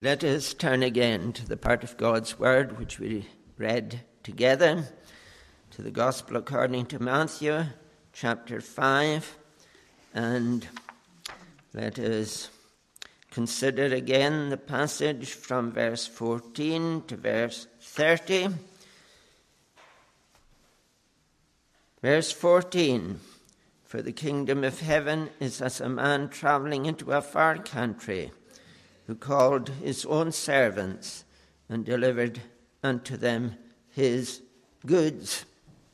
Let us turn again to the part of God's Word which we read together, to the Gospel according to Matthew, chapter 5, and let us consider again the passage from verse 14 to verse 30. Verse 14, "For the kingdom of heaven is as a man traveling into a far country, who called his own servants and delivered unto them his goods."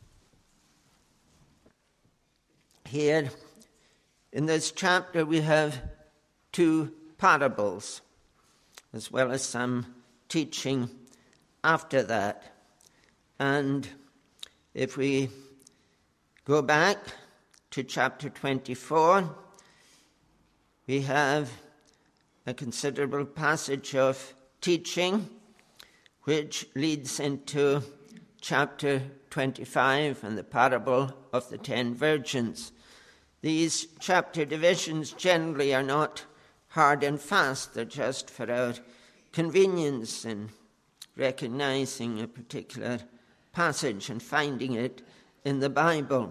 Here in this chapter we have two parables, as well as some teaching after that. And if we go back to chapter 24, we have a considerable passage of teaching which leads into chapter 25 and the parable of the 10 virgins. These chapter divisions generally are not hard and fast. They're just for our convenience in recognizing a particular passage and finding it in the Bible.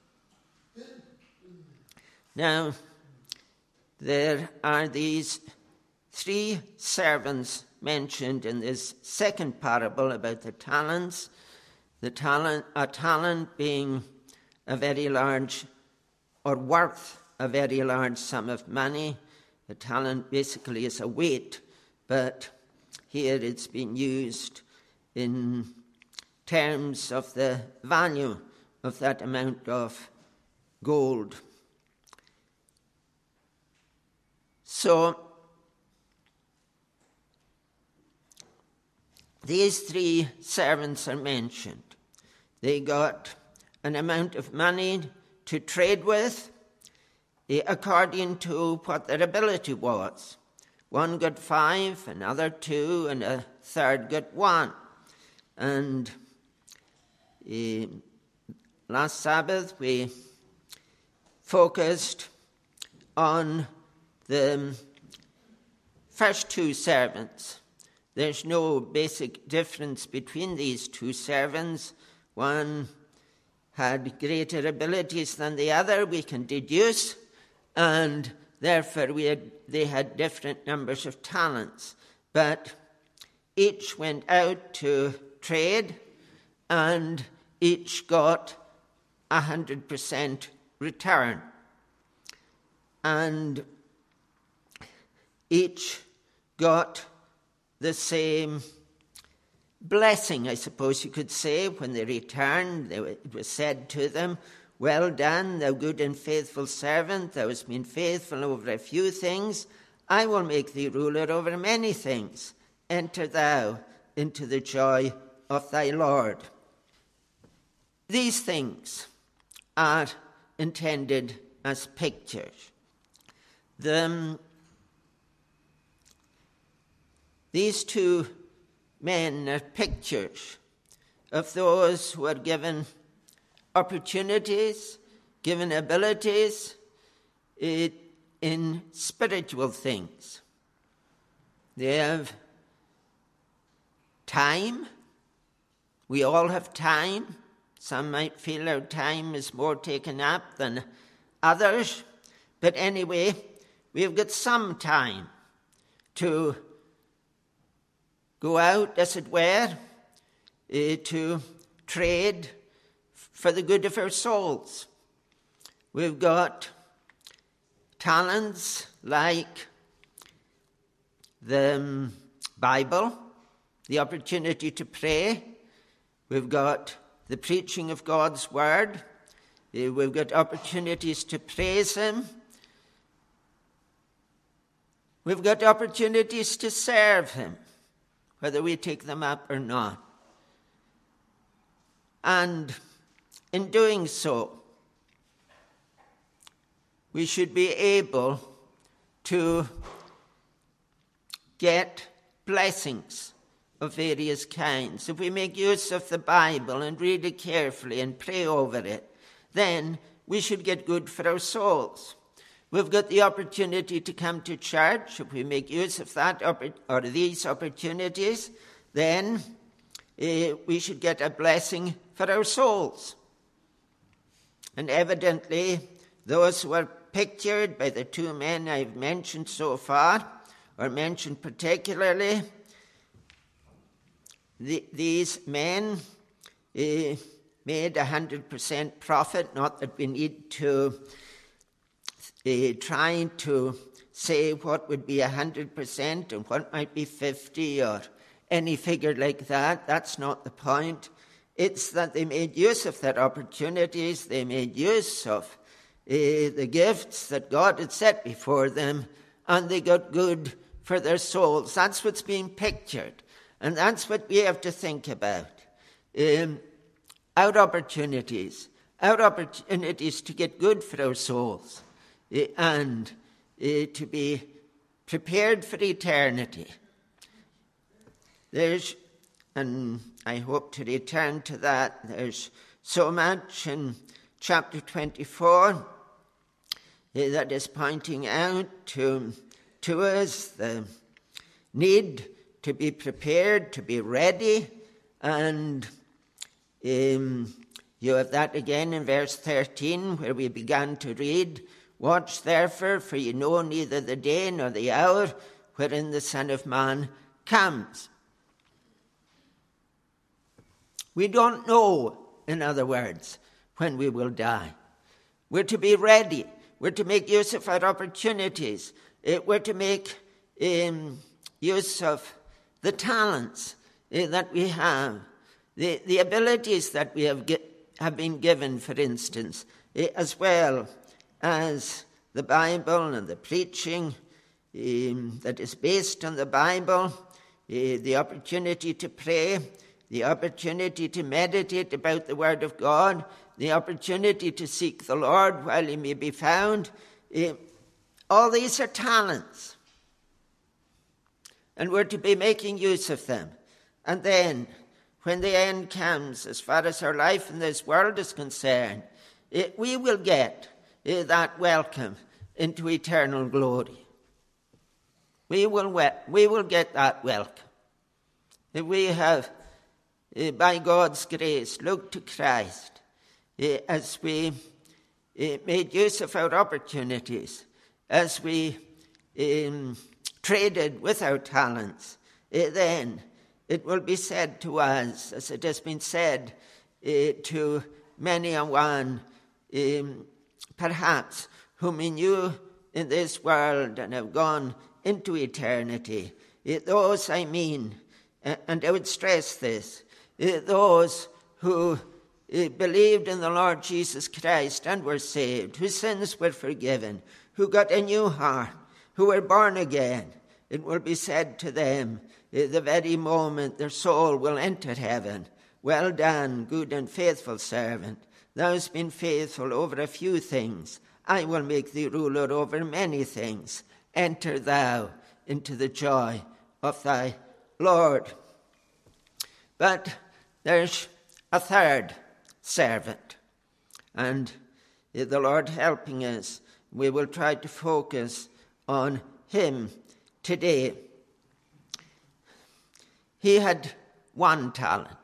Now, there are these 3 servants mentioned in this second parable about the talents. A talent being a very large, or worth a very large sum of money. A talent basically is a weight, but here it's been used in terms of the value of that amount of gold. So, these 3 servants are mentioned. They got an amount of money to trade with according to what their ability was. One got 5, another 2, and a third got 1. And last Sabbath we focused on the first 2 servants. There's no basic difference between these 2 servants. One had greater abilities than the other, we can deduce, and therefore they had different numbers of talents. But each went out to trade, and each got 100% return. And each got the same blessing, I suppose you could say. When they returned, it was said to them, "Well done, thou good and faithful servant. Thou hast been faithful over a few things. I will make thee ruler over many things. Enter thou into the joy of thy Lord." These things are intended as pictures. These 2 men are pictures of those who are given opportunities, given abilities in spiritual things. They have time. We all have time. Some might feel our time is more taken up than others. But anyway, we've got some time to go out, as it were, to trade for the good of our souls. We've got talents like the Bible, the opportunity to pray. We've got the preaching of God's Word. We've got opportunities to praise Him. We've got opportunities to serve Him, whether we take them up or not. And in doing so, we should be able to get blessings of various kinds. If we make use of the Bible and read it carefully and pray over it, then we should get good for our souls. We've got the opportunity to come to church. If we make use of that or these opportunities, then we should get a blessing for our souls. And evidently, those who are pictured by the two men I've mentioned so far, or mentioned particularly, these men made 100% profit. Not that we need to try to say what would be 100% and what might be 50 or any figure like that. That's not the point. It's that they made use of their opportunities. They made use of the gifts that God had set before them, and they got good for their souls. That's what's being pictured, and that's what we have to think about. Our opportunities to get good for our souls, and to be prepared for eternity. And I hope to return to that. There's so much in chapter 24 that is pointing out to us the need to be prepared, to be ready. And you have that again in verse 13 where we began to read, "Watch therefore, for you know neither the day nor the hour wherein the Son of Man comes." We don't know, in other words, when we will die. We're to be ready. We're to make use of our opportunities. We're to make use of the talents that we have, the abilities that we have been given, for instance, as well as the Bible and the preaching that is based on the Bible, the opportunity to pray, the opportunity to meditate about the Word of God, the opportunity to seek the Lord while he may be found. All these are talents. And we're to be making use of them. And then, when the end comes, as far as our life in this world is concerned, we will get that welcome into eternal glory. We will get that welcome. If we have, by God's grace, looked to Christ as we made use of our opportunities, as we traded with our talents, then it will be said to us, as it has been said to many a one, perhaps, whom we knew in this world and have gone into eternity. Those, I mean, and I would stress this, those who believed in the Lord Jesus Christ and were saved, whose sins were forgiven, who got a new heart, who were born again, it will be said to them, the very moment their soul will enter heaven, "Well done, good and faithful servant. Thou hast been faithful over a few things. I will make thee ruler over many things. Enter thou into the joy of thy Lord." But there's a third servant, and the Lord helping us, we will try to focus on him today. He had one talent,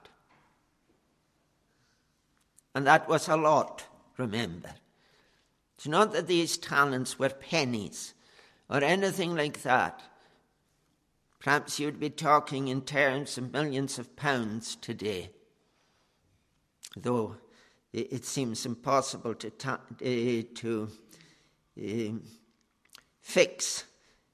and that was a lot, remember. It's not that these talents were pennies or anything like that. Perhaps you'd be talking in terms of millions of pounds today, though it seems impossible to fix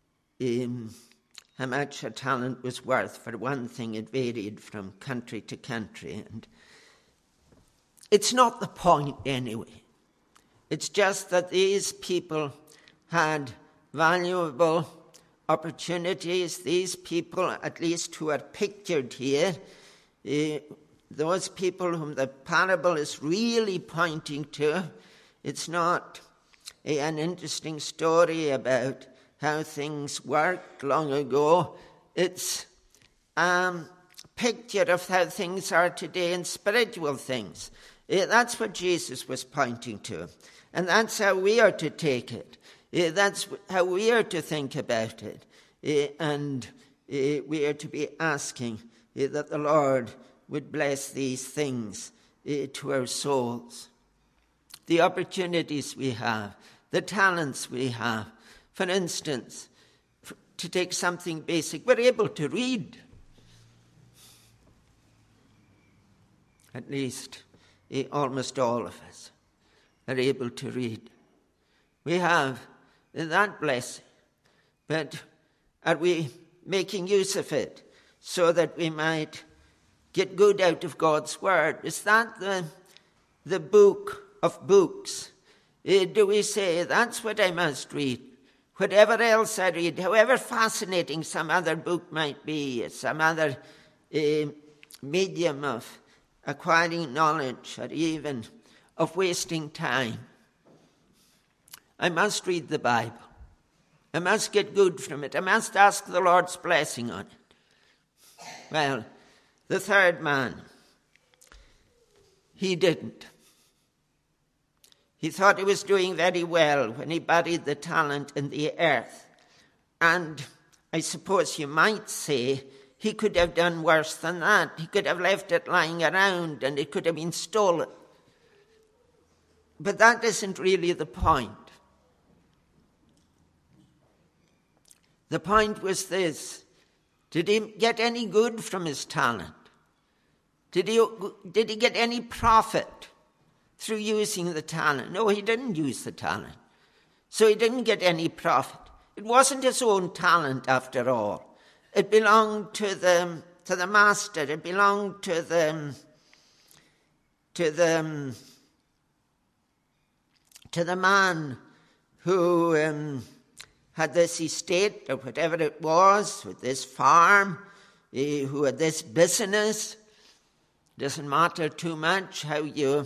how much a talent was worth. For one thing, it varied from country to country, and it's not the point anyway. It's just that these people had valuable opportunities. These people, at least who are pictured here, those people whom the parable is really pointing to, it's not an interesting story about how things worked long ago. It's a picture of how things are today in spiritual things. That's what Jesus was pointing to. And that's how we are to take it. That's how we are to think about it. And we are to be asking that the Lord would bless these things to our souls. The opportunities we have, the talents we have. For instance, to take something basic, we're able to read. At least almost all of us are able to read. We have that blessing, but are we making use of it so that we might get good out of God's word? Is that the book of books? Do we say, that's what I must read? Whatever else I read, however fascinating some other book might be, some other medium of acquiring knowledge, or even of wasting time, I must read the Bible. I must get good from it. I must ask the Lord's blessing on it. Well, the third man, he didn't. He thought he was doing very well when he buried the talent in the earth. And I suppose you might say he could have done worse than that. He could have left it lying around and it could have been stolen. But that isn't really the point. The point was this: did he get any good from his talent? Did he get any profit through using the talent? No, he didn't use the talent. So he didn't get any profit. It wasn't his own talent after all. It belonged to the master. It belonged to the man who had this estate, or whatever it was, with this farm, who had this business. Doesn't matter too much how you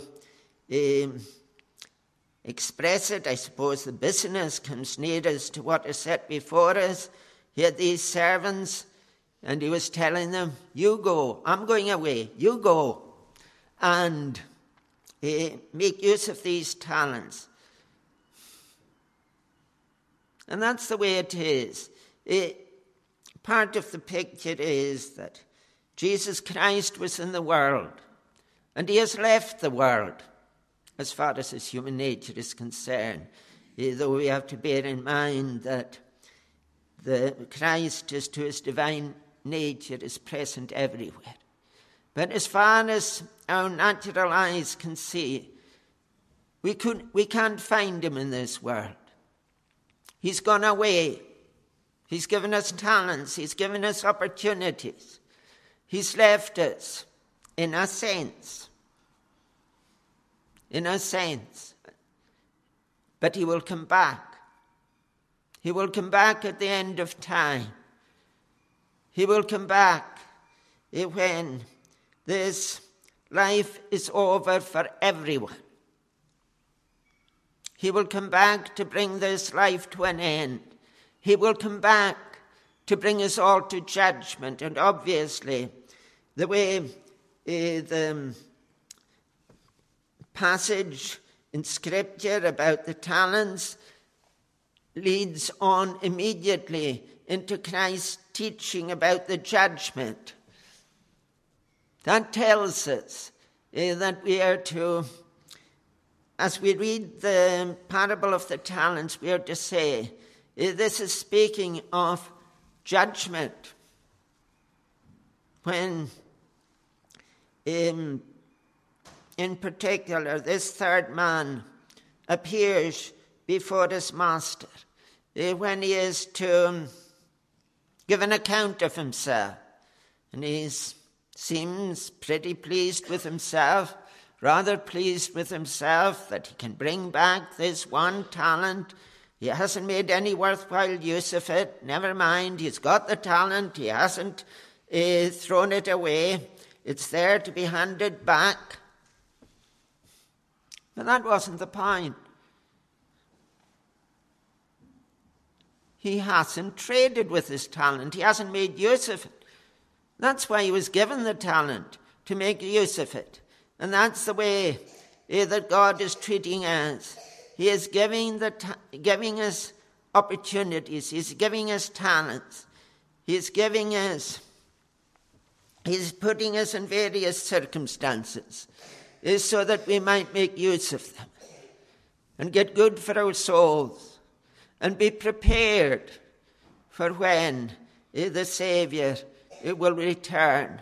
express it. I suppose the business comes nearest to what is set before us. He had these servants, and he was telling them, you go, I'm going away, you go, and make use of these talents. And that's the way it is. Part of the picture is that Jesus Christ was in the world, and he has left the world as far as his human nature is concerned. Though we have to bear in mind that the Christ, as to his divine nature, is present everywhere. But as far as our natural eyes can see, we can't find him in this world. He's gone away. He's given us talents. He's given us opportunities. He's left us, in a sense. In a sense. But he will come back. He will come back at the end of time. He will come back when this life is over for everyone. He will come back to bring this life to an end. He will come back to bring us all to judgment. And obviously, the way the passage in Scripture about the talents leads on immediately into Christ's teaching about the judgment. That tells us that we are to, as we read the parable of the talents, we are to say, this is speaking of judgment. When, in particular, this third man appears before his master, when he is to give an account of himself, and he seems pretty pleased with himself, rather pleased with himself that he can bring back this one talent. He hasn't made any worthwhile use of it. Never mind, he's got the talent. He hasn't thrown it away. It's there to be handed back. But that wasn't the point. He hasn't traded with his talent. He hasn't made use of it. That's why he was given the talent, to make use of it. And that's the way that God is treating us. He is giving us opportunities. He's giving us talents. He's putting us in various circumstances, is so that we might make use of them and get good for our souls and be prepared for when the Saviour will return.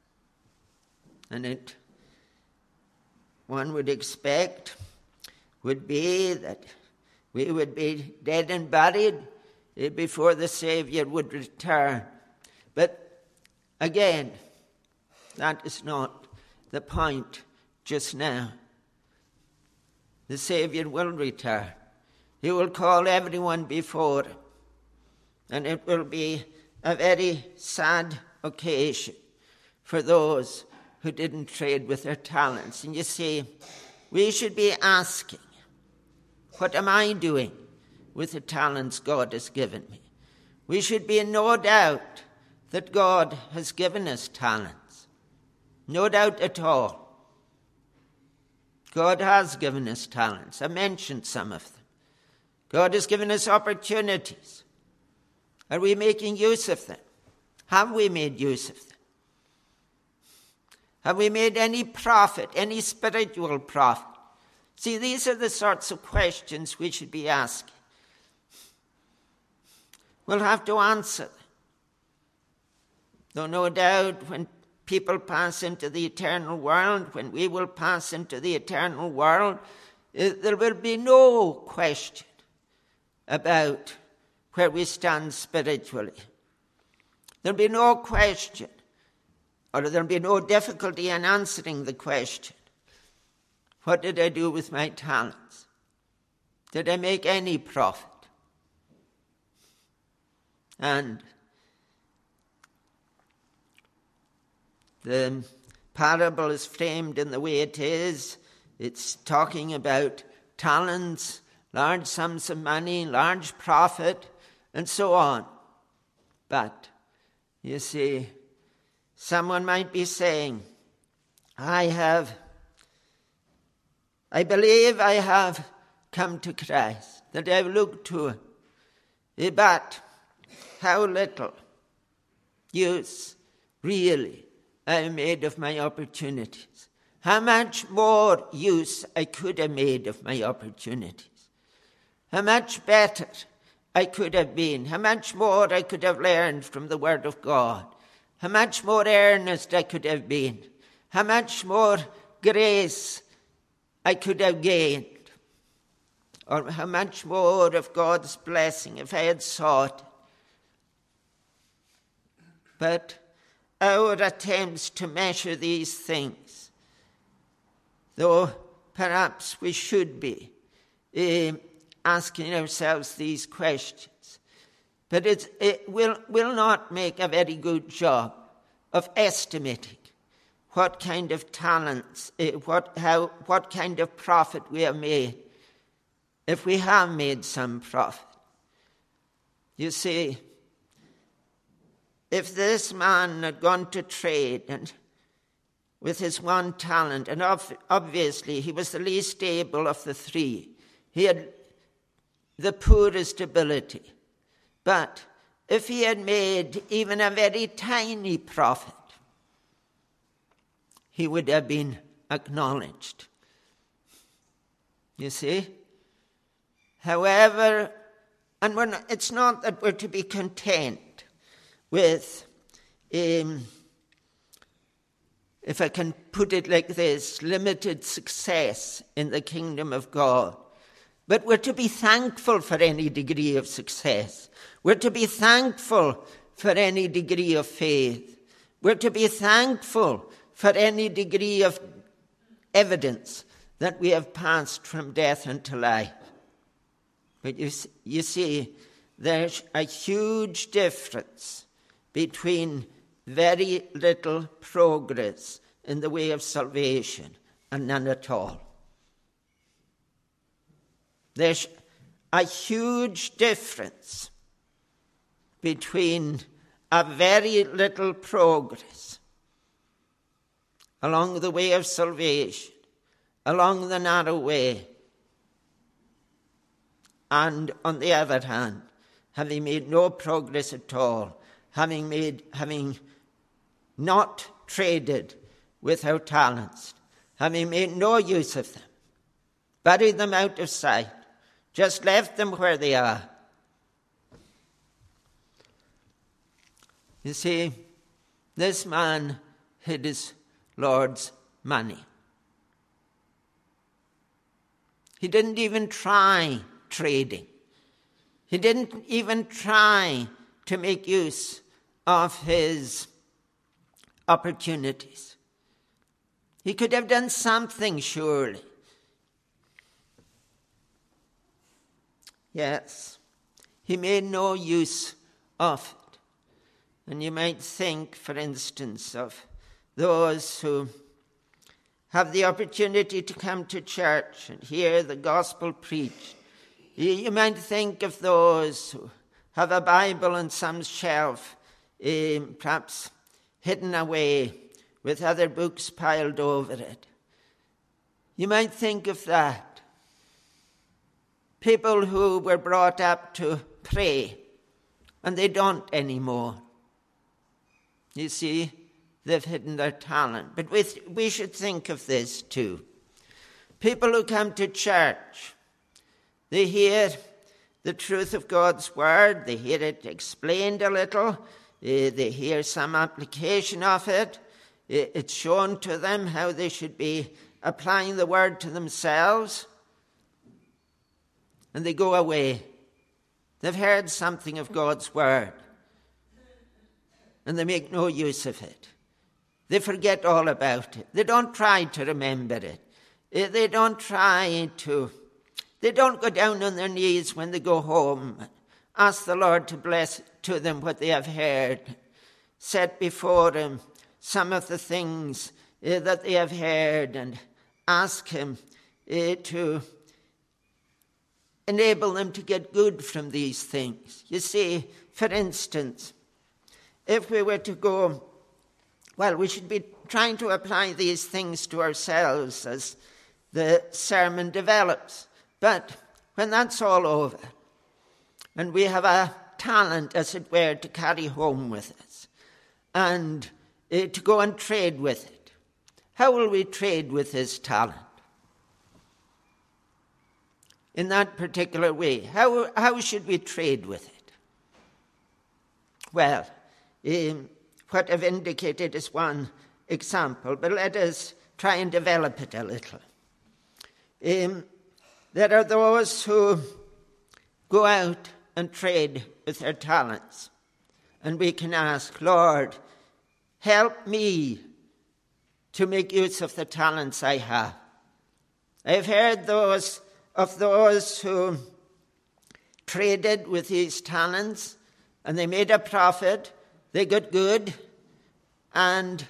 And one would expect would be that we would be dead and buried before the Saviour would return. But again, that is not the point just now. The Saviour will return. He will call everyone before him. And it will be a very sad occasion for those who didn't trade with their talents. And you see, we should be asking, what am I doing with the talents God has given me? We should be in no doubt that God has given us talents. No doubt at all. God has given us talents. I mentioned some of them. God has given us opportunities. Are we making use of them? Have we made use of them? Have we made any profit, any spiritual profit? See, these are the sorts of questions we should be asking. We'll have to answer them. Though no doubt when people pass into the eternal world, when we will pass into the eternal world, there will be no question about where we stand spiritually. There'll be no question, or there'll be no difficulty in answering the question, what did I do with my talents? Did I make any profit? And the parable is framed in the way it is. It's talking about talents, large sums of money, large profit, and so on. But, you see, someone might be saying, I believe I have come to Christ, that I've looked to him. But how little use really I made of my opportunities. How much more use I could have made of my opportunities. How much better I could have been. How much more I could have learned from the Word of God. How much more earnest I could have been. How much more grace I could have gained. Or how much more of God's blessing if I had sought it. But our attempts to measure these things, though perhaps we should be asking ourselves these questions, but it will not make a very good job of estimating what kind of talents, what kind of profit we have made, if we have made some profit. You see, if this man had gone to trade and with his one talent, and obviously he was the least able of the three, he had the poorest ability. But if he had made even a very tiny profit, he would have been acknowledged. You see? However, and it's not that we're to be content with, if I can put it like this, limited success in the kingdom of God. But we're to be thankful for any degree of success. We're to be thankful for any degree of faith. We're to be thankful for any degree of evidence that we have passed from death unto life. But you see, there's a huge difference between very little progress in the way of salvation and none at all. There's a huge difference between a very little progress along the way of salvation, along the narrow way, and on the other hand, having made no progress at all, having not traded with our talents, having made no use of them, buried them out of sight, just left them where they are. You see, this man hid his Lord's money. He didn't even try trading. He didn't even try to make use of his opportunities. He could have done something, surely. Yes, he made no use of it. And you might think, for instance, of those who have the opportunity to come to church and hear the gospel preached. You might think of those who have a Bible on some shelf, perhaps hidden away with other books piled over it. You might think of that. People who were brought up to pray, and they don't anymore. You see, they've hidden their talent. But we should think of this too. People who come to church, they hear the truth of God's word, they hear it explained a little, they hear some application of it, it's shown to them how they should be applying the word to themselves, and they go away. They've heard something of God's word, and they make no use of it. They forget all about it. They don't try to remember it. They don't go down on their knees when they go home, ask the Lord to bless to them what they have heard, set before him some of the things that they have heard, and ask him to enable them to get good from these things. You see, for instance, if we were to go, well, we should be trying to apply these things to ourselves as the sermon develops. But when that's all over, and we have a talent, as it were, to carry home with us, and to go and trade with it, how will we trade with this talent? In that particular way, how should we trade with it? Well, what I've indicated is one example, but let us try and develop it a little. There are those who go out and trade with their talents, and we can ask, Lord, help me to make use of the talents I have. I've heard of those who traded with these talents, and they made a profit, they got good, and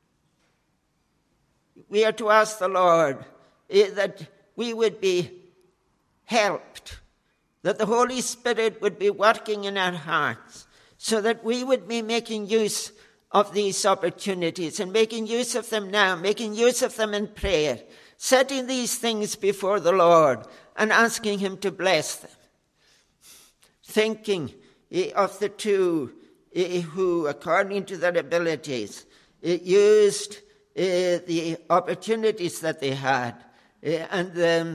we are to ask the Lord that we would be helped, that the Holy Spirit would be working in our hearts, so that we would be making use of these opportunities and making use of them now, making use of them in prayer, setting these things before the Lord and asking him to bless them. Thinking of the two who, according to their abilities, used the opportunities that they had, and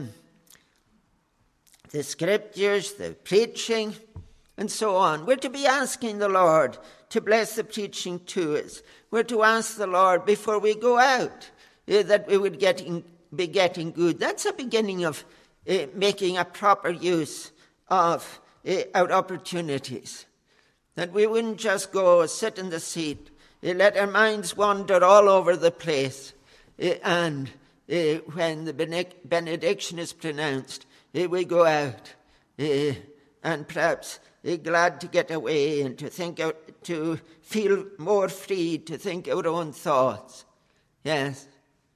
the scriptures, the preaching, and so on. We're to be asking the Lord to bless the preaching to us. We're to ask the Lord before we go out that we would be getting good. That's a beginning of making a proper use of our opportunities. That we wouldn't just go sit in the seat, let our minds wander all over the place, and when the benediction is pronounced, we go out and perhaps glad to get away and to feel more free to think our own thoughts. Yes.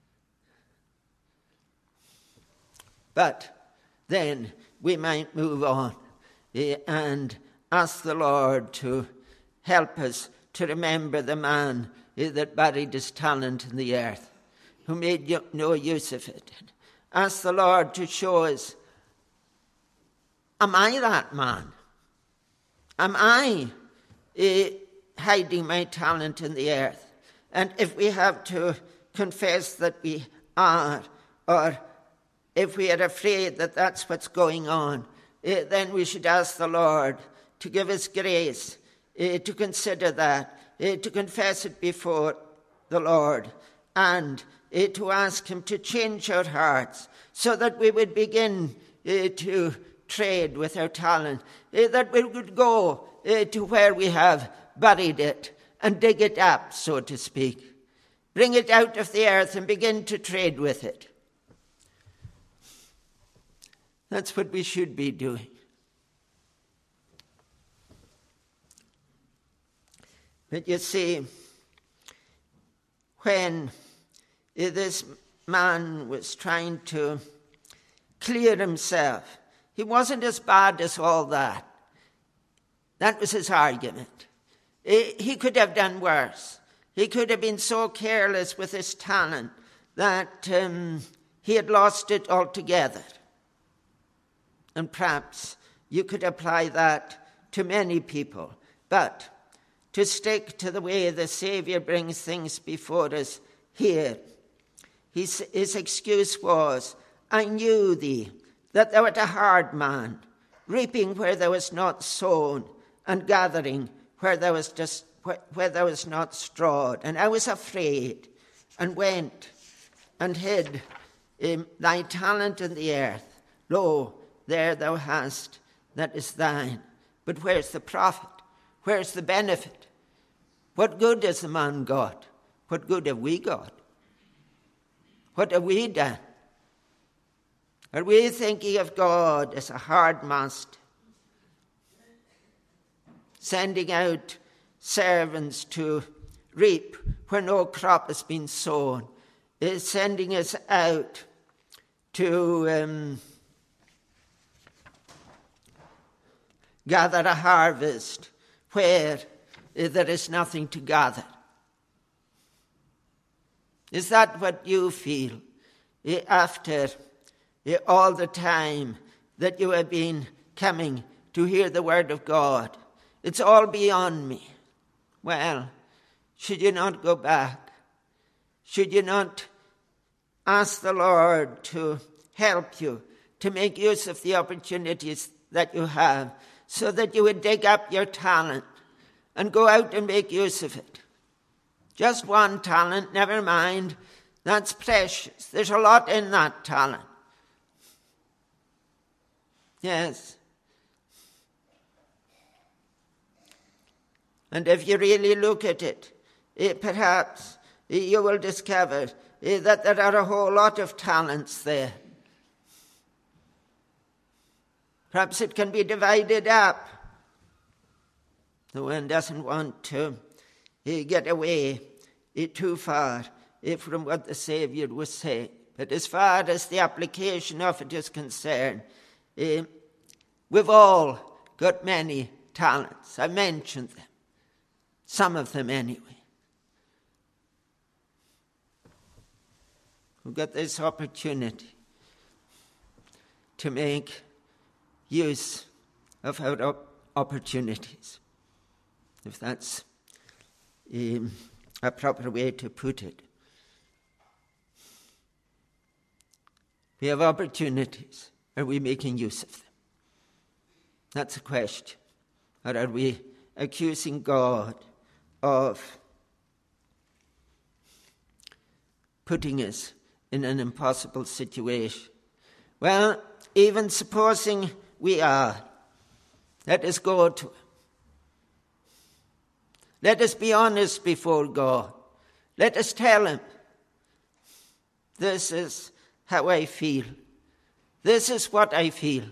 But then we might move on and ask the Lord to help us to remember the man that buried his talent in the earth, who made no use of it. Ask the Lord to show us am I that man? Am I hiding my talent in the earth? And if we have to confess that we are, or if we are afraid that that's what's going on, then we should ask the Lord to give us grace to consider that, to confess it before the Lord, and to ask him to change our hearts so that we would begin to trade with our talent, that we would go to where we have buried it and dig it up, so to speak. Bring it out of the earth and begin to trade with it. That's what we should be doing. But you see, when this man was trying to clear himself, he wasn't as bad as all that. That was his argument. He could have done worse. He could have been so careless with his talent that he had lost it altogether. And perhaps you could apply that to many people. But to stick to the way the Saviour brings things before us here, his excuse was, I knew thee, that thou art a hard man, reaping where thou was not sown, and gathering where thou was not strawed. And I was afraid, and went and hid thy talent in the earth. Lo, there thou hast that is thine. But where's the profit? Where's the benefit? What good has the man got? What good have we got? What have we done? Are we thinking of God as a hard master, sending out servants to reap where no crop has been sown, sending us out to gather a harvest where there is nothing to gather? Is that what you feel after all the time that you have been coming to hear the word of God? It's all beyond me. Well, should you not go back? Should you not ask the Lord to help you to make use of the opportunities that you have, so that you would dig up your talent and go out and make use of it? Just one talent, never mind. That's precious. There's a lot in that talent. Yes. And if you really look at it, perhaps you will discover that there are a whole lot of talents there. Perhaps it can be divided up. The one doesn't want to get away too far from what the Saviour was saying. But as far as the application of it is concerned, we've all got many talents. I mentioned them. Some of them anyway. We've got this opportunity to make use of our opportunities, if that's a proper way to put it. We have opportunities. Are we making use of them? That's a question. Or are we accusing God of putting us in an impossible situation? Well, even supposing we are, let us go to him. Let us be honest before God. Let us tell him, this is how I feel. This is what I feel.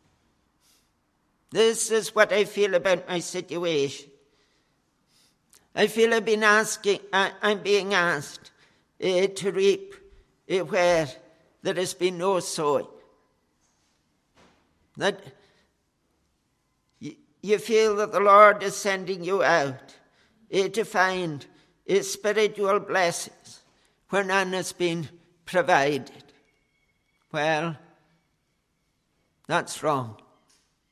This is what I feel about my situation. I feel I'm being asked to reap where there has been no sowing. That you feel that the Lord is sending you out to find spiritual blessings where none has been provided. Well, that's wrong.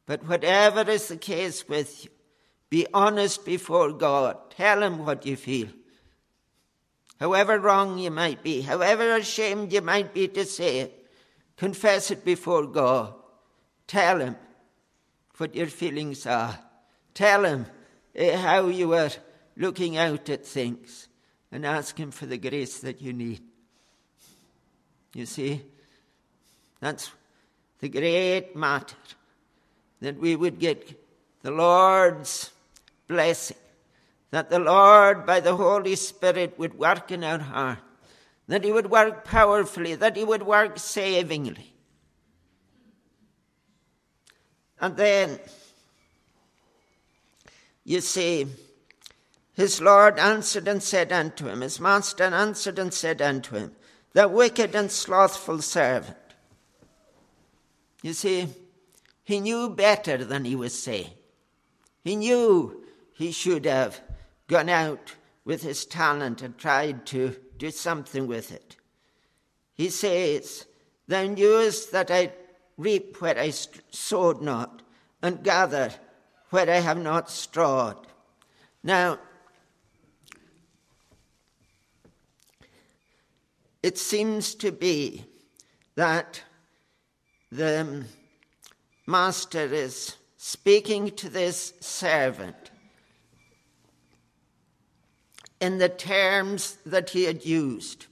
But whatever is the case with you, be honest before God. Tell him what you feel. However wrong you might be, however ashamed you might be to say it, confess it before God. Tell him what your feelings are. Tell him how you are looking out at things, and ask him for the grace that you need. You see, that's the great matter, that we would get the Lord's blessing, that the Lord by the Holy Spirit would work in our heart, that he would work powerfully, that he would work savingly. And then, you see, his Lord answered and said unto him, his master answered and said unto him, the wicked and slothful servant. You see, he knew better than he was saying. He knew he should have gone out with his talent and tried to do something with it. He says, thou knewest that I reap where I sowed not, and gather where I have not strawed. Now, it seems to be that the master is speaking to this servant in the terms that he had used.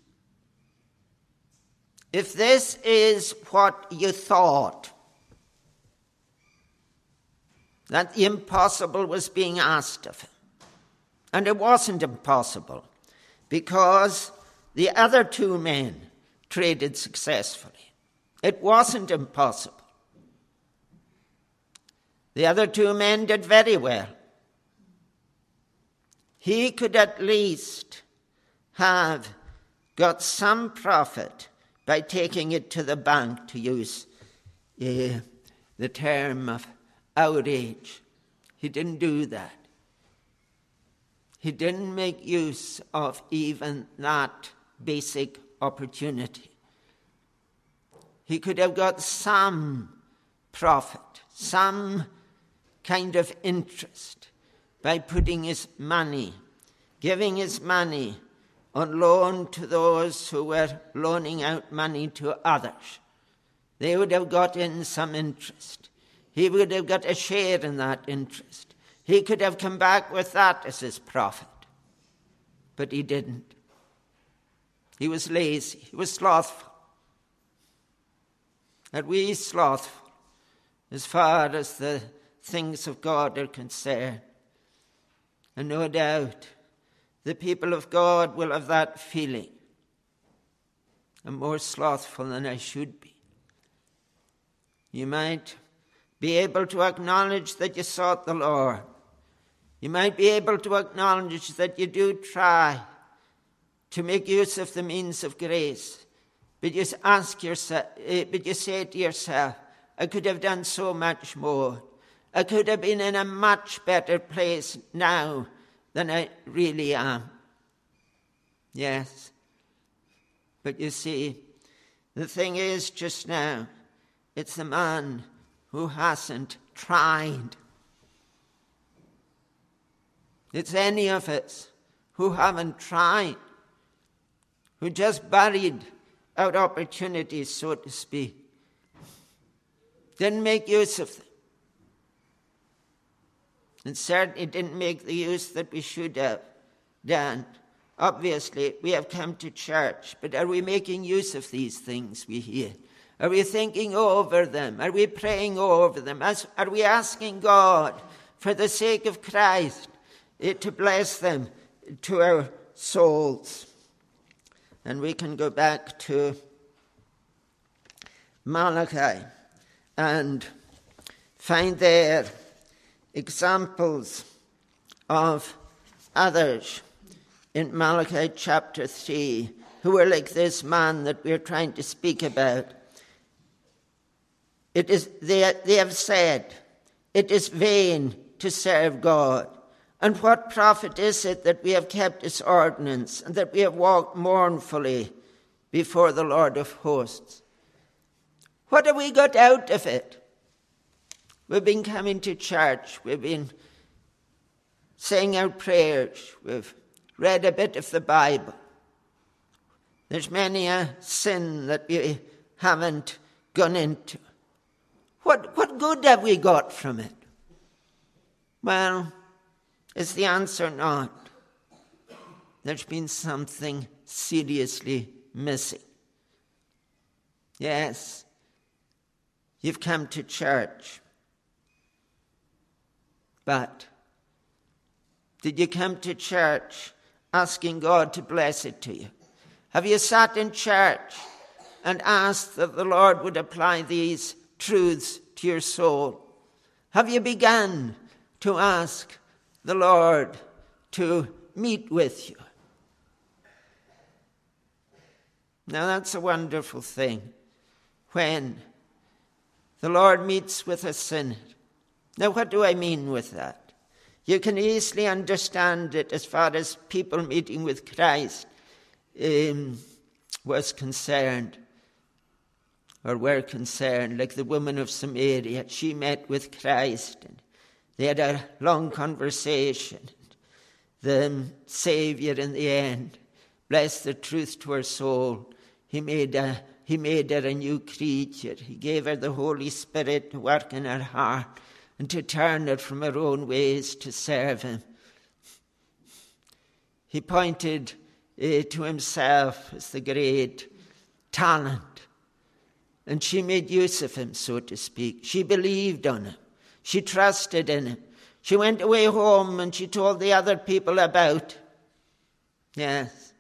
If this is what you thought, that the impossible was being asked of him, and it wasn't impossible, because the other two men traded successfully. It wasn't impossible. The other two men did very well. He could at least have got some profit by taking it to the bank, to use the term of our age. He didn't do that. He didn't make use of even that basic opportunity. He could have got some profit, some kind of interest by putting his money, giving his money on loan to those who were loaning out money to others. They would have got in some interest. He would have got a share in that interest. He could have come back with that as his profit. But he didn't. He was lazy. He was slothful. Are we slothful as far as the things of God are concerned? And no doubt the people of God will have that feeling. I'm more slothful than I should be. You might be able to acknowledge that you sought the Lord. You might be able to acknowledge that you do try to make use of the means of grace. But you ask yourself, but you say to yourself, I could have done so much more. I could have been in a much better place now than I really am. Yes. But you see, the thing is just now, it's the man who hasn't tried. It's any of us who haven't tried, who just buried our opportunities, so to speak. Didn't make use of them. And certainly didn't make the use that we should have done. Obviously, we have come to church, but are we making use of these things we hear? Are we thinking over them? Are we praying over them? Are we asking God, for the sake of Christ, to bless them to our souls? And we can go back to Malachi and find there examples of others in Malachi chapter 3 who were like this man that we're trying to speak about. They have said, it is vain to serve God. And what profit is it that we have kept his ordinance and that we have walked mournfully before the Lord of hosts? What have we got out of it? We've been coming to church. We've been saying our prayers. We've read a bit of the Bible. There's many a sin that we haven't gone into. What good have we got from it? Well, is the answer not? There's been something seriously missing. Yes, you've come to church. But did you come to church asking God to bless it to you? Have you sat in church and asked that the Lord would apply these truths to your soul? Have you begun to ask the Lord to meet with you? Now that's a wonderful thing when the Lord meets with a sinner. Now what do I mean with that? You can easily understand it as far as people meeting with Christ was concerned, or were concerned, like the woman of Samaria. She met with Christ and they had a long conversation. The Saviour in the end blessed the truth to her soul. He made her a new creature. He gave her the Holy Spirit to work in her heart and to turn her from her own ways to serve him. He pointed to himself as the great talent, and she made use of him, so to speak. She believed on him. She trusted in him. She went away home and she told the other people about. Yes.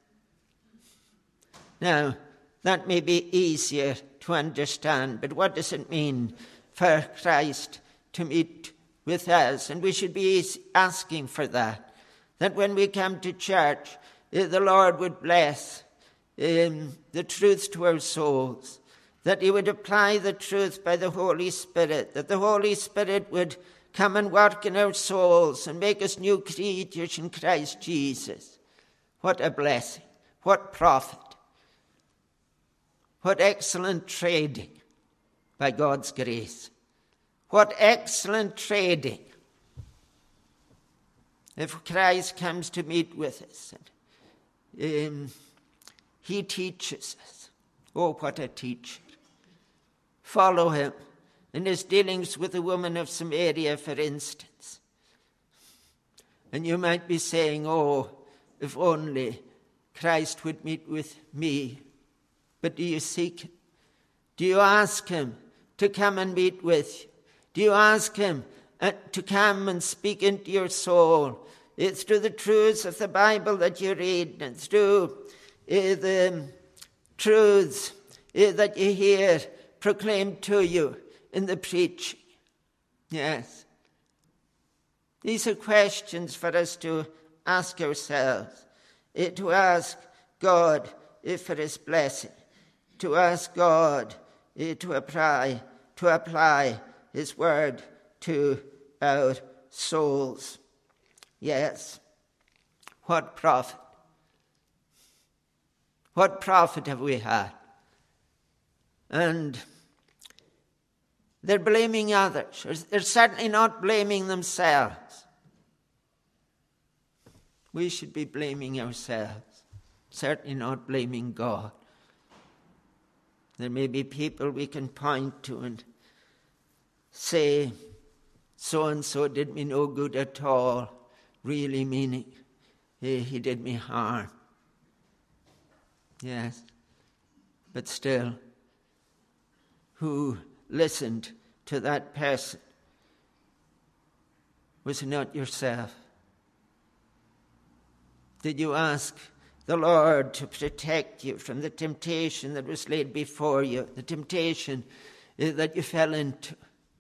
Now, that may be easier to understand, but what does it mean for Christ to meet with us? And we should be asking for that when we come to church, the Lord would bless the truth to our souls, that he would apply the truth by the Holy Spirit, that the Holy Spirit would come and work in our souls and make us new creatures in Christ Jesus. What a blessing. What profit. What excellent trading by God's grace. What excellent trading. If Christ comes to meet with us, and he teaches us. Oh, what a teacher. Follow him in his dealings with the woman of Samaria, for instance. And you might be saying, oh, if only Christ would meet with me. But do you seek him? Do you ask him to come and meet with you? Do you ask him to come and speak into your soul? It's through the truths of the Bible that you read, and through the truths that you hear proclaimed to you in the preaching. Yes. These are questions for us to ask ourselves, to ask God for his blessing, to ask God to apply his word to our souls. Yes. What profit? What profit have we had? And they're blaming others. They're certainly not blaming themselves. We should be blaming ourselves, certainly not blaming God. There may be people we can point to and say, so-and-so did me no good at all, really meaning he did me harm. Yes, but still, who listened to that person? Was it not yourself? Did you ask the Lord to protect you from the temptation that was laid before you, the temptation that you fell into?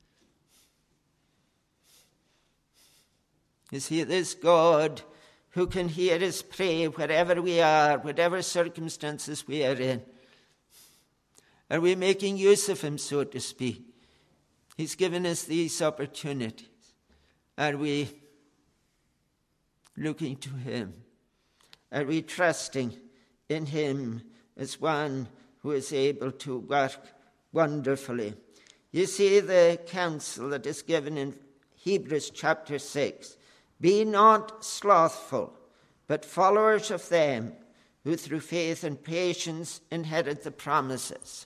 Is he this God who can hear us pray wherever we are, whatever circumstances we are in? Are we making use of him, so to speak? He's given us these opportunities. Are we looking to him? Are we trusting in him as one who is able to work wonderfully You see the counsel that is given in Hebrews chapter 6. Be not slothful, but followers of them who through faith and patience inherit the promises.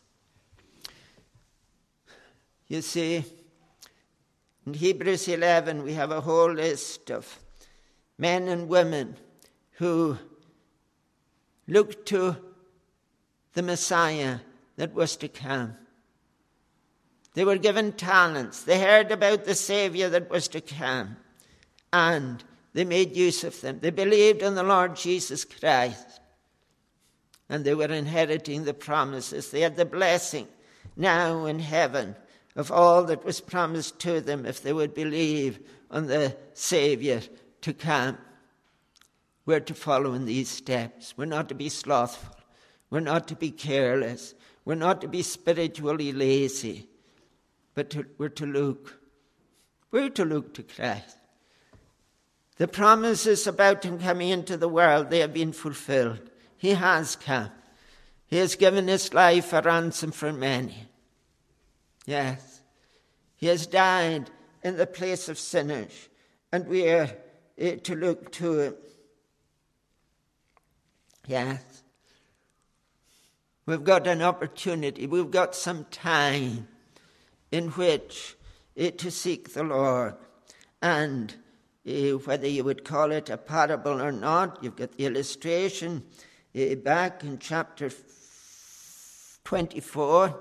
You see, in Hebrews 11 we have a whole list of men and women who looked to the Messiah that was to come. They were given talents. They heard about the Savior that was to come, and they made use of them. They believed in the Lord Jesus Christ, and they were inheriting the promises. They had the blessing now in heaven of all that was promised to them if they would believe on the Savior to come. We're to follow in these steps. We're not to be slothful. We're not to be careless. We're not to be spiritually lazy. But we're to look to Christ. The promises about him coming into the world, they have been fulfilled. He has come. He has given his life a ransom for many. Yes. He has died in the place of sinners, and we are to look to him. Yes. We've got an opportunity. We've got some time in which to seek the Lord. And whether you would call it a parable or not, you've got the illustration back in chapter 24.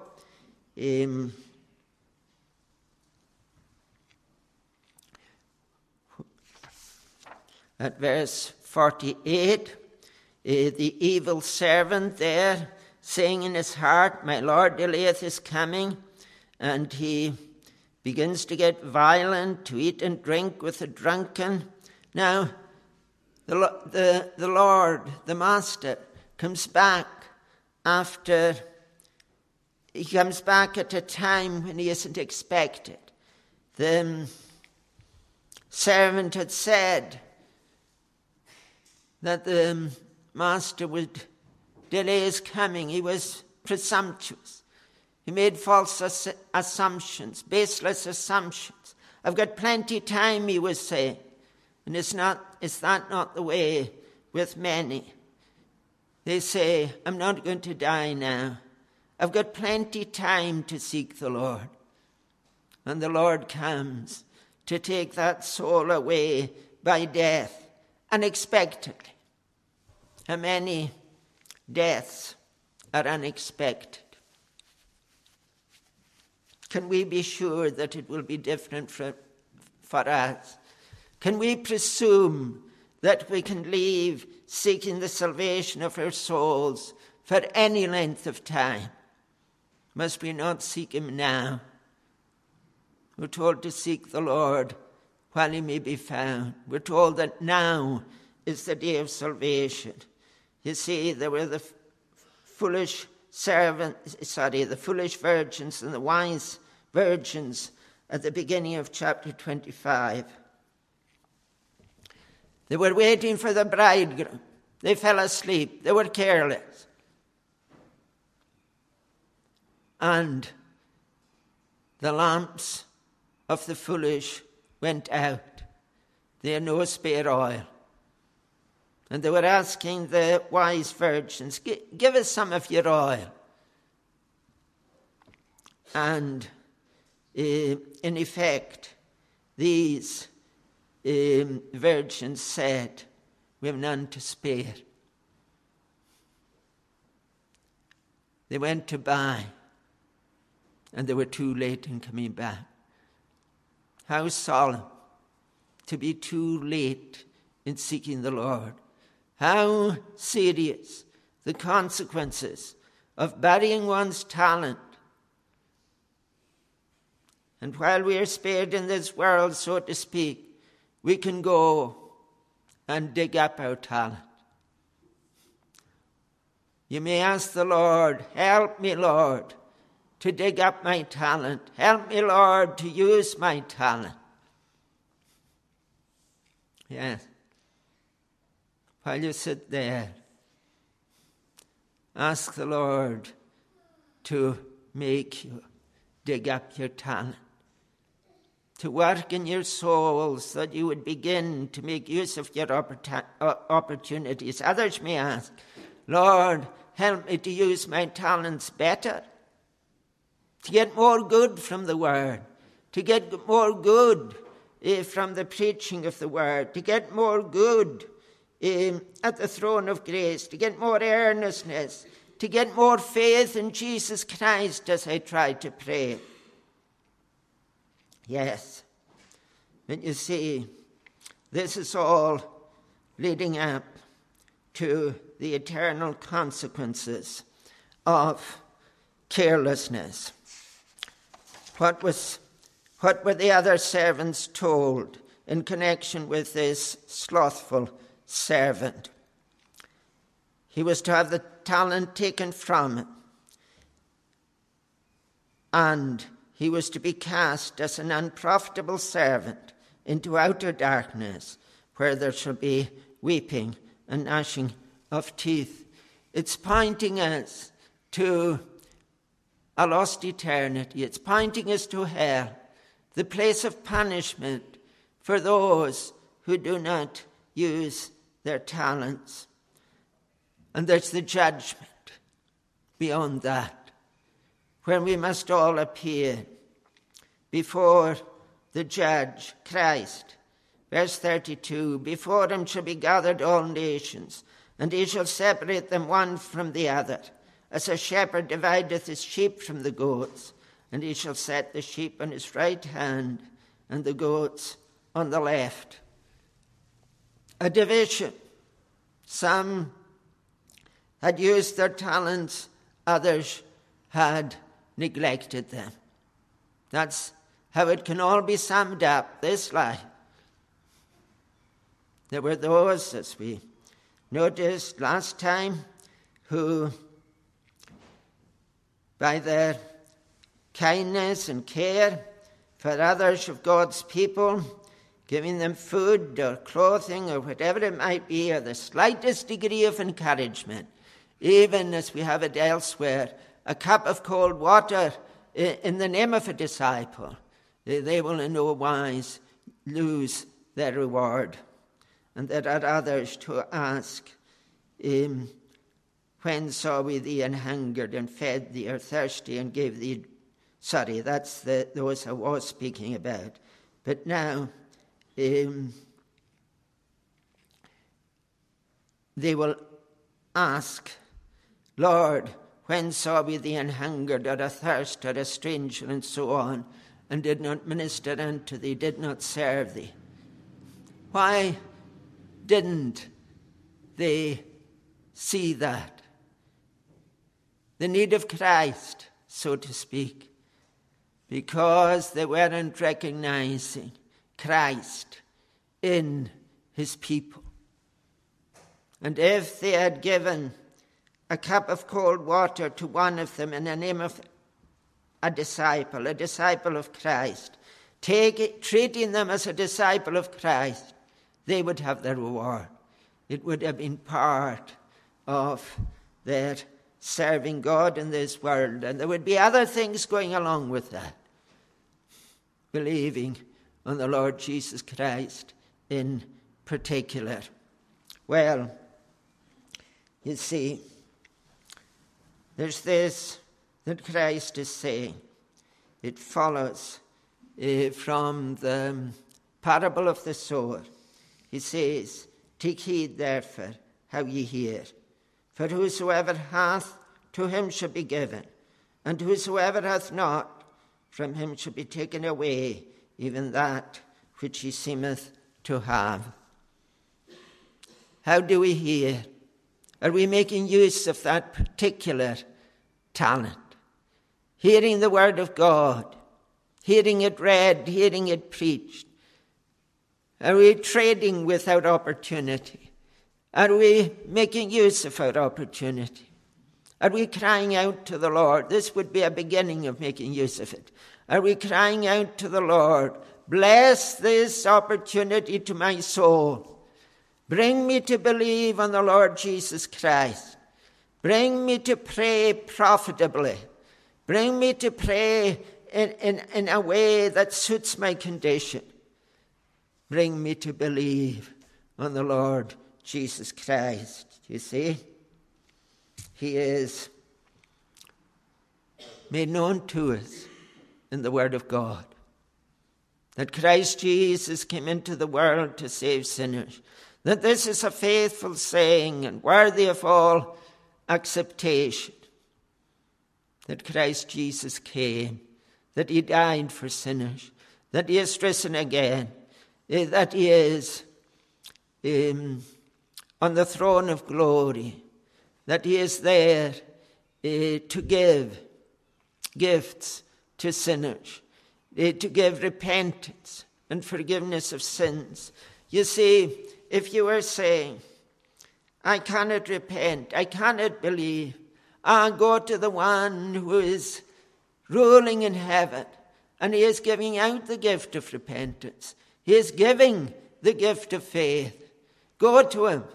At verse 48, the evil servant there saying in his heart, my Lord delayeth his coming, and he begins to get violent, to eat and drink with the drunken. Now, the Lord, the Master, comes back at a time when he isn't expected. The servant had said that the Master would delay his coming. He was presumptuous. He made false assumptions, baseless assumptions. I've got plenty time, he was saying. And is that not the way with many? They say, I'm not going to die now. I've got plenty time to seek the Lord. And the Lord comes to take that soul away by death unexpectedly. How many deaths are unexpected? Can we be sure that it will be different for us? Can we presume that we can leave seeking the salvation of our souls for any length of time? Must we not seek him now? We're told to seek the Lord while he may be found. We're told that now is the day of salvation. You see, there were the foolish virgins and the wise virgins at the beginning of chapter 25. They were waiting for the bridegroom. They fell asleep. They were careless. And the lamps of the foolish went out. They had no spare oil. And they were asking the wise virgins, give us some of your oil. And in effect, these virgins said, we have none to spare. They went to buy, and they were too late in coming back. How solemn to be too late in seeking the Lord. How serious the consequences of burying one's talent. And while we are spared in this world, so to speak, we can go and dig up our talent. You may ask the Lord, help me, Lord, to dig up my talent. Help me, Lord, to use my talent. Yes. While you sit there, ask the Lord to make you dig up your talent, to work in your souls that you would begin to make use of your opportunities. Others may ask, Lord, help me to use my talents better, to get more good from the word, to get more good from the preaching of the word, to get more good at the throne of grace, to get more earnestness, to get more faith in Jesus Christ as I try to pray. Yes, and you see, this is all leading up to the eternal consequences of carelessness. What were the other servants told in connection with this slothful servant? He was to have the talent taken from him, and he was to be cast as an unprofitable servant into outer darkness, where there shall be weeping and gnashing of teeth. It's pointing us to a lost eternity. It's pointing us to hell, the place of punishment for those who do not use their talents. And there's the judgment beyond that, when we must all appear before the judge, Christ. Verse 32, before him shall be gathered all nations, and he shall separate them one from the other, as a shepherd divideth his sheep from the goats, and he shall set the sheep on his right hand, and the goats on the left. A division. Some had used their talents, others had neglected them. That's how it can all be summed up, this life. There were those, as we noticed last time, who, by their kindness and care for others of God's people, giving them food or clothing or whatever it might be, or the slightest degree of encouragement, even as we have it elsewhere, a cup of cold water in the name of a disciple, they will in no wise lose their reward. And there are others to ask, when saw we thee an hungered and fed thee, or thirsty and gave thee... Sorry, that's those I was speaking about. But now they will ask, Lord, when saw we thee an hungered, or athirst, or a stranger, and so on, and did not minister unto thee, did not serve thee? Why didn't they see that? The need of Christ, so to speak, because they weren't recognizing Christ in his people. And if they had given a cup of cold water to one of them in the name of a disciple of Christ, treating them as a disciple of Christ, they would have their reward. It would have been part of their serving God in this world. And there would be other things going along with that. Believing on the Lord Jesus Christ in particular. Well, you see, there's this that Christ is saying. It follows from the parable of the sower. He says, take heed therefore how ye hear. For whosoever hath, to him shall be given, and whosoever hath not, from him shall be taken away even that which he seemeth to have. How do we hear? Are we making use of that particular talent? Hearing the word of God, hearing it read, hearing it preached. Are we trading without opportunity? Are we making use of our opportunity? Are we crying out to the Lord? This would be a beginning of making use of it. Are we crying out to the Lord, bless this opportunity to my soul. Bring me to believe on the Lord Jesus Christ. Bring me to pray profitably. Bring me to pray in a way that suits my condition. Bring me to believe on the Lord Jesus Christ. You see, he is made known to us in the Word of God, that Christ Jesus came into the world to save sinners, that this is a faithful saying and worthy of all acceptation, that Christ Jesus came, that he died for sinners, that he is risen again, that he is on the throne of glory, that he is there to give gifts to sinners, to give repentance and forgiveness of sins. You see, if you are saying, I cannot repent, I cannot believe, I'll go to the one who is ruling in heaven, and he is giving out the gift of repentance. He is giving the gift of faith. Go to him.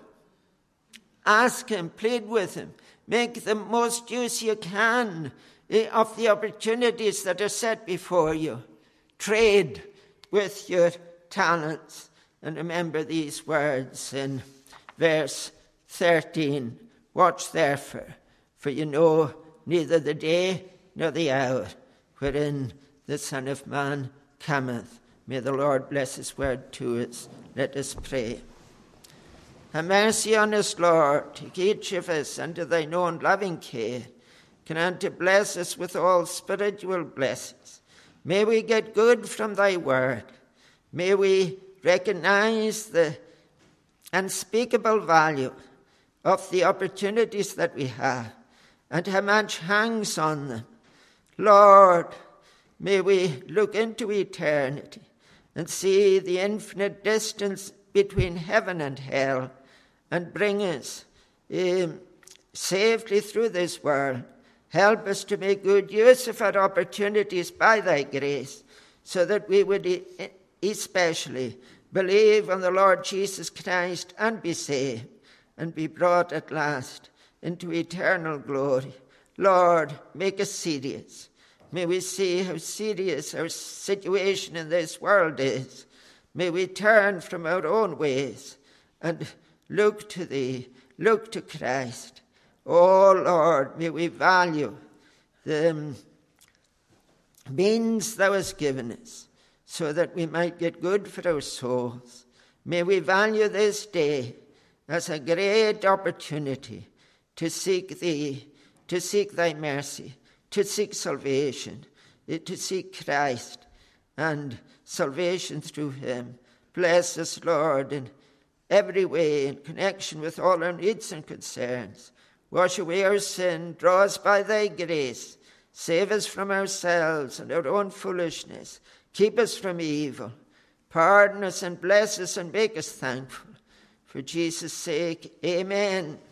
Ask him, plead with him. Make the most use you can of the opportunities that are set before you. Trade with your talents. And remember these words in verse 13. Watch therefore, for you know neither the day nor the hour wherein the Son of Man cometh. May the Lord bless his word to us. Let us pray. Have mercy on us, Lord. Take each of us under thine own loving care. Grant to bless us with all spiritual blessings. May we get good from thy word. May we recognize the unspeakable value of the opportunities that we have and how much hangs on them. Lord, may we look into eternity and see the infinite distance between heaven and hell, and bring us safely through this world. Help us to make good use of our opportunities by thy grace, so that we would especially believe on the Lord Jesus Christ and be saved, and be brought at last into eternal glory. Lord, make us serious. May we see how serious our situation in this world is. May we turn from our own ways and look to thee, look to Christ. Oh Lord, may we value the means thou hast given us, so that we might get good for our souls. May we value this day as a great opportunity to seek thee, to seek thy mercy, to seek salvation, to seek Christ and salvation through him. Bless us, Lord, in every way in connection with all our needs and concerns. Wash away our sin, draw us by thy grace, save us from ourselves and our own foolishness, keep us from evil, pardon us and bless us and make us thankful. For Jesus' sake, amen.